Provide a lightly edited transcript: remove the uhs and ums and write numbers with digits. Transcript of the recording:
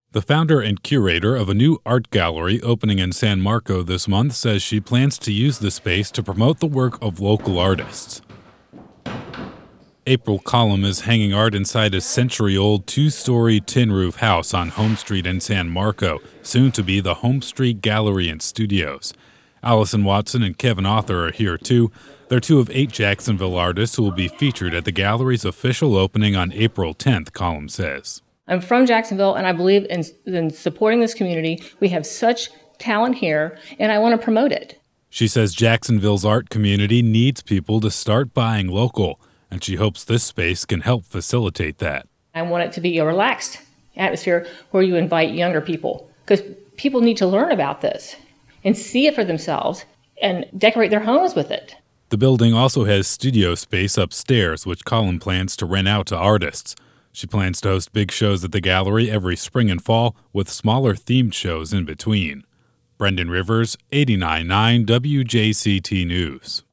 The founder and curator of a new art gallery opening in San Marco this month says she plans to use the space to promote the work of local artists. April Collum is hanging art inside a century-old two-story tin roof house on Home Street in San Marco, soon to be the Home Street Gallery and Studios. Allison Watson and Kevin Author are here too. They're two of 8 Jacksonville artists who will be featured at the gallery's official opening on April 10th, Collum says. I'm from Jacksonville, and I believe in supporting this community. We have such talent here, and I want to promote it. She says Jacksonville's art community needs people to start buying local, and she hopes this space can help facilitate that. I want it to be a relaxed atmosphere where you invite younger people, because people need to learn about this and see it for themselves and decorate their homes with it. The building also has studio space upstairs, which Collum plans to rent out to artists. She plans to host big shows at the gallery every spring and fall, with smaller themed shows in between. Brendan Rivers, 89.9 WJCT News.